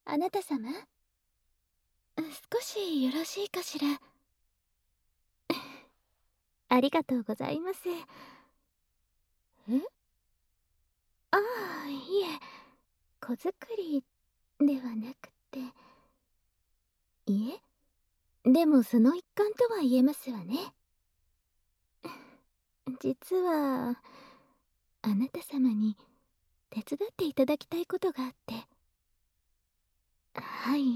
あなた様、少しよろしいかしら。ありがとうございます。え、ああ、いえ、子作りではなくて。いえ、でもその一環とは言えますわね。実は、あなた様に手伝っていただきたいことがあって。はい、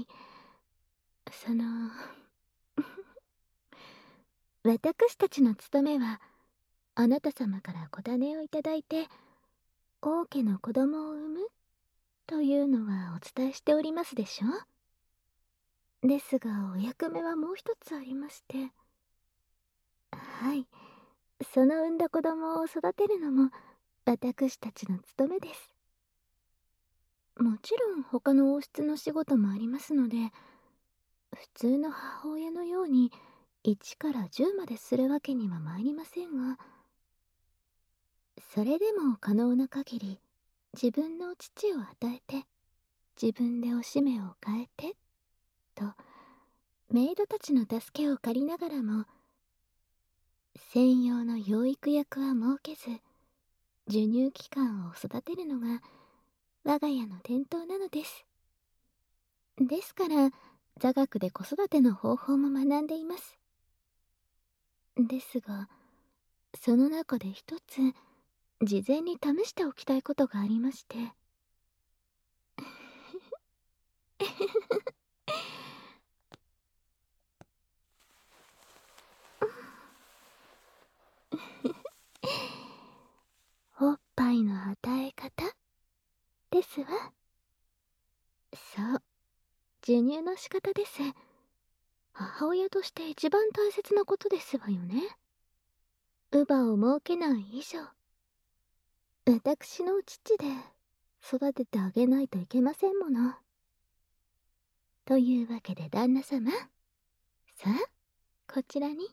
私たちの務めは、あなた様から子種をいただいて、王家の子供を産むというのはお伝えしておりますでしょ。ですが、お役目はもう一つありまして。はい、その産んだ子供を育てるのも私たちの務めです。もちろん他の王室の仕事もありますので、普通の母親のように1から10までするわけには参りませんが、それでも可能な限り自分の父を与えて、自分でおしめを変えてと、メイドたちの助けを借りながらも、専用の養育役は設けず、授乳期間を育てるのが我が家の伝統なのです。ですから、座学で子育ての方法も学んでいます。ですが、その中で一つ、事前に試しておきたいことがありまして。おっぱいの与え方ですわ。そう、授乳の仕方です。母親として一番大切なことですわよね。乳母を設けない以上、私の父で育ててあげないといけませんもの。というわけで旦那様、さあ、こちらに。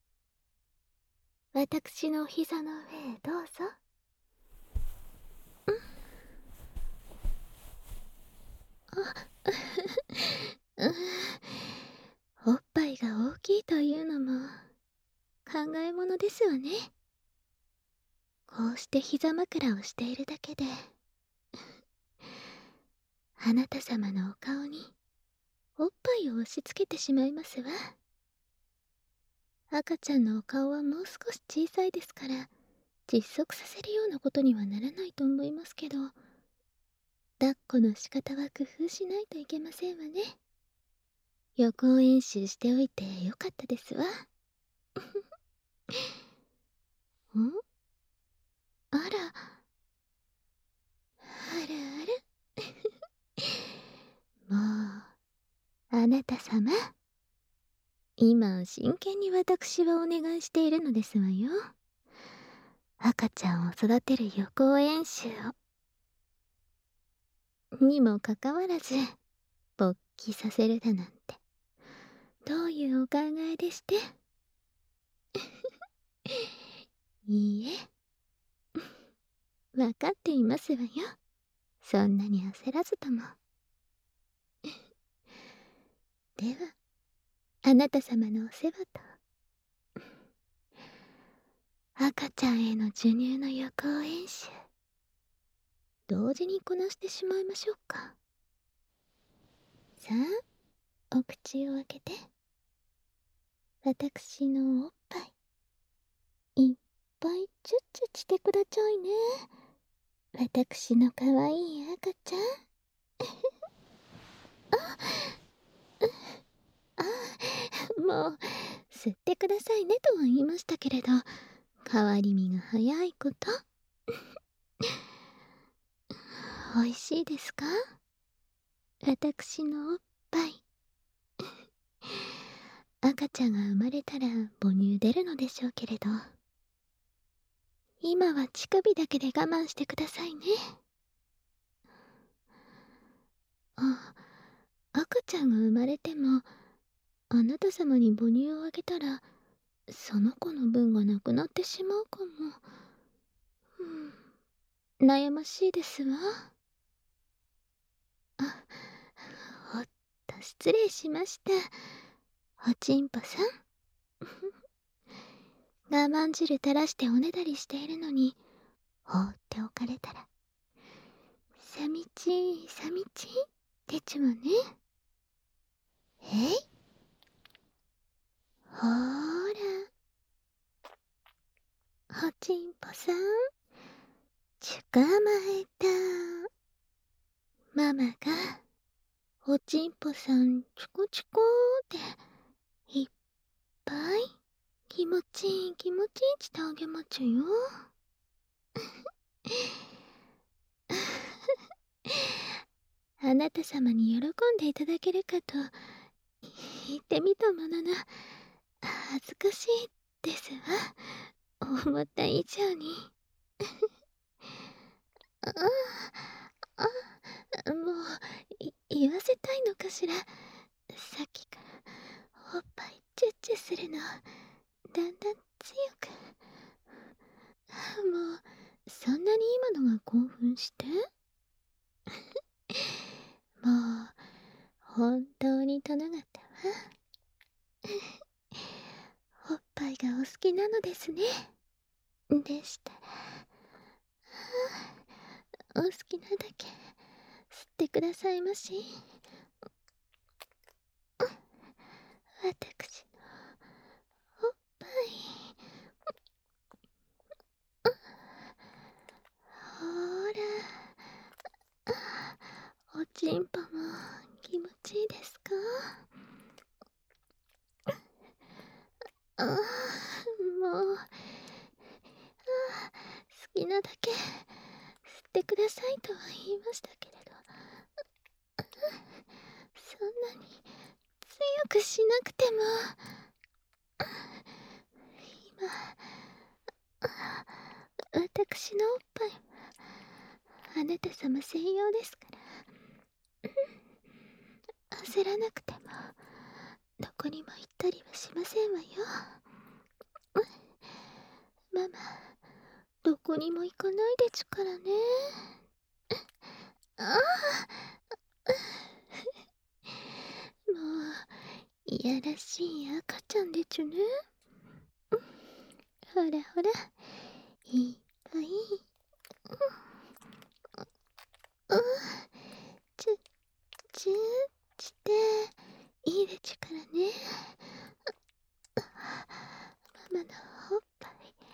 私のお膝の上へどうぞ。おっぱいが大きいというのも考えものですわね。こうして膝枕をしているだけで、あなた様のお顔におっぱいを押し付けてしまいますわ。赤ちゃんのお顔はもう少し小さいですから、窒息させるようなことにはならないと思いますけど、抱っこの仕方は工夫しないといけませんわね。予行演習しておいてよかったですわ。ん、あら、あるある。もう、あなた様。今、真剣に私はお願いしているのですわよ。赤ちゃんを育てる予行演習を。にもかかわらず、勃起させるだなんて。どういうお考えでして。いいえ、わかっていますわよ。そんなに焦らずとも。では、あなた様のお世話と、赤ちゃんへの授乳の予行演習、同時にこなしてしまいましょうか。さあ、お口を開けて。私のおっぱい、いっぱいチュッチュしてくだちゃいね。私の可愛い赤ちゃん。あ、もう、吸ってくださいねとは言いましたけれど、変わり身が早いこと。おいしいですか、私のおっぱい。赤ちゃんが生まれたら母乳出るのでしょうけれど、今は乳首だけで我慢してくださいね。あ、赤ちゃんが生まれても、あなた様に母乳をあげたら、その子の分がなくなってしまうかも。悩ましいですわ。あ、 失礼しました。おちんぽさん。我慢汁垂らしておねだりしているのに、放っておかれたら、寂ちい、寂ちいってちもね。えい、ほーら、おちんぽさん、捕まえた。ママが、おちんぽさんチコチコっていっぱい気持ちいい気持ちいいしてあげまちゅよ。あなた様に喜んでいただけるかと言ってみたものの、恥ずかしいですわ。思った以上に。ああ、もう言わせたいのかしら。さっきからおっぱいチュッチュするのだんだん強く。もうそんなに今のが興奮してもう本当に殿方はおっぱいがお好きなのですね。でしたら、お好きなだけ吸ってくださいまし。私のおっぱい、ほーら、おちんぽも気持ちいいですか？ああ、もう、好きなだけ吸ってくださいとは言いましたけれど、そんなに強くしなくても、今、私のおっぱいはあなた様専用ですから、焦らなくてもどこにも行ったりはしませんわよ。ママ、どこにも行かないでちゅからね。ああ、もういやらしい赤ちゃんでちゅね。ほらほら、いっぱい。チュッチューしていいでちゅからね。ママのおっぱい。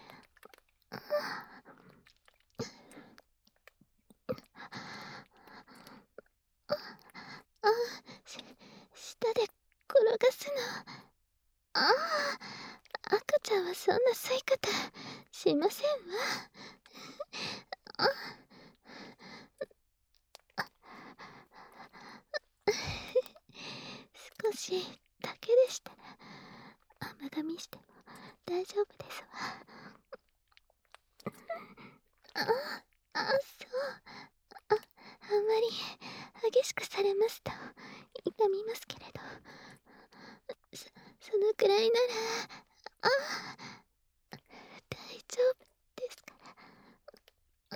あ、下で転がすの。ああ、赤ちゃんはそんな吸い方しませんわ。あ、少しだけでしたら甘噛みしても大丈夫ですわ。あ、そう。あまり激しくされますと痛みますけれど、そのくらいなら、あ、大丈夫ですから。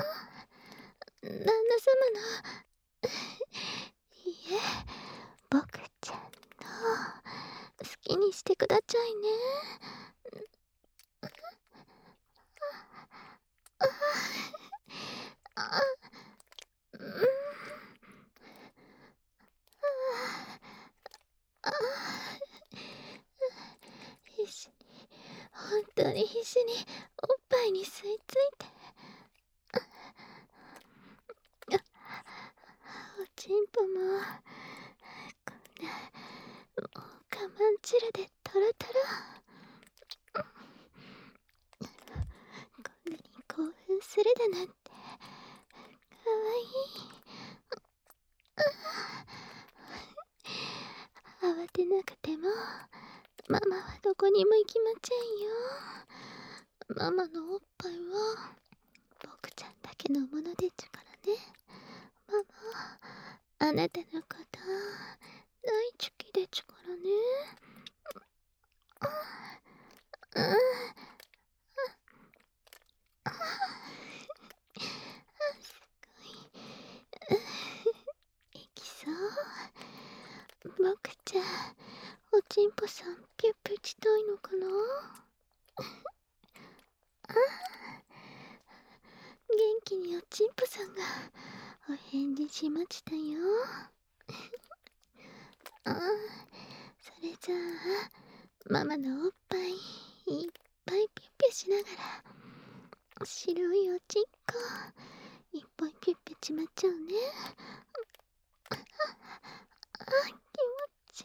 旦那様の、いいえ、僕ちゃんの好きにしてくだちゃいね。あ、うん、あ、必死に、本当に必死におっぱいに吸い付いて、おちんぽもこんなもう我慢汁でトロトロ、こんなに興奮するだなんてかわいい。慌てなくてもママはどこにも行きませんよ。ママのおっぱいは僕ちゃんだけのものでちゅからね。ママ、あなたのこと大好きでちゅからね。うん、すごい。いきそう。 僕ちゃん、おちんぽさんピュッピュしたいのかな。あ、元気におちんぽさんがお返事しましたよ。あ、それじゃあママのおっぱいいっぱいピュッピュしながら白いおちんこいっぱいピュッピュちまっちゃうね。あ、気持ちいい。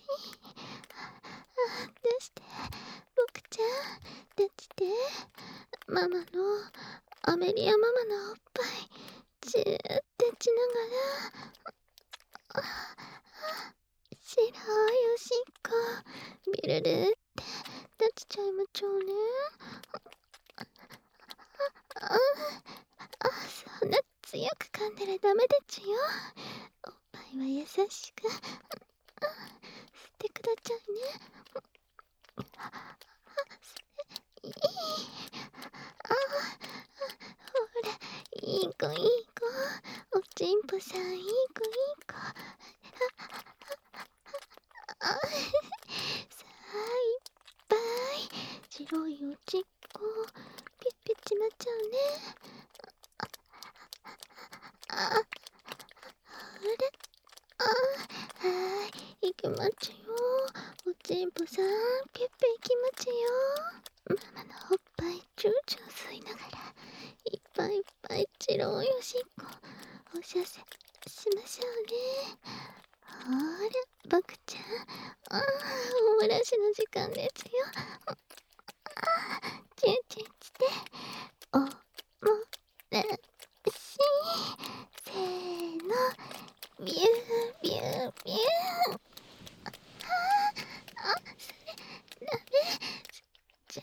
出して、僕ちゃん出してママのアメリアママのおっぱいチューってちながら、白いおしっこビルルって立ちちゃいまちょうね。そんな強く噛んだらダメでちよ。おっぱいは優しく吸ってくだちゃいね。いい。ほら、いい子いい子。おちんぽさんいい子いい子。さあいっぱい白いおちんこピュッピュちまっちゃうね。ほら、はい、いきまちよ。おちんぽさんピュッピュいきまちよ。ママのおっぱいチューチュー吸いながらいっぱいいっぱい白いおしっこおしゃせしましょうね。ほら、僕ちゃん、お漏らしの時間ですよ。チューチューしておもらし、せーの、ビュービュービュー。それダメじゃ。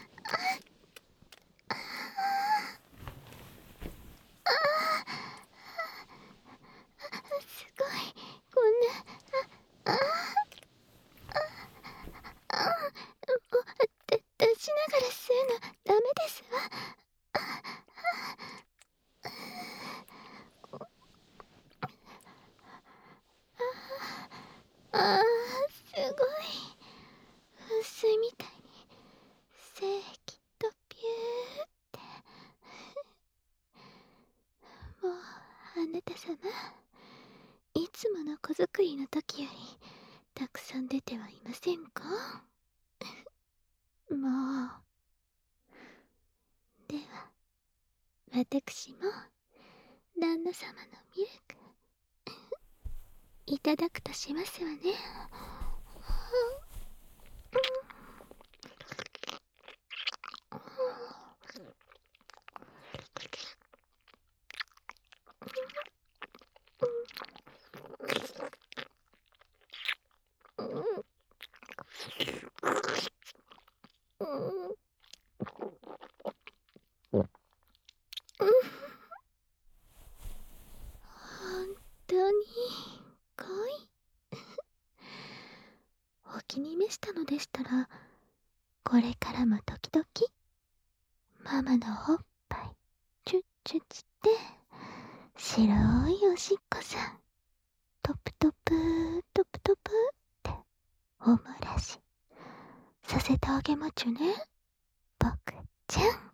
すごい、こんな、出しながら吸うのダメですわ。すごい。噴水みたいに正気とピューって。もうあなた様、いつもの子作りの時よりたくさん出てはいませんか。もう。では私も旦那様のミルクいただくとしますわね。本当に恋お気に召したのでしたら、これからも時々ママのおっぱいチュッチュッチって白いおしっこさんトプトプトプトプってお漏らしさせてあげまちゅね、僕ちゃん。